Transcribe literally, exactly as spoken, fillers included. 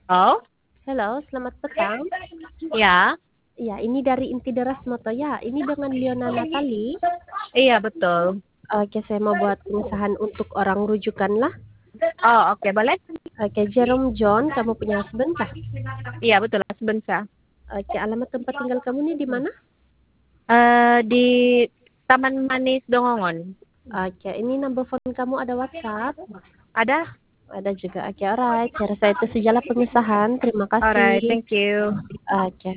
Oh, Halo, selamat petang. ya, Iya, ini dari Inti Deras Moto ya. Ini dengan Liona Natali. iya betul. Oke, saya mau buat pengesahan untuk orang rujukan lah. Oh, oke, boleh? Oke, Jerome John, kamu punya husband kah? Iya betul, sebentar. Oke, alamat tempat tinggal kamu nih di mana? Eh di Taman Manis Dongongon. Oke, ini number phone kamu ada WhatsApp? Ada? Ada juga. Oke, alright. Saya rasa itu sejalan pengesahan. Terima Alright, kasih. thank you. Oke.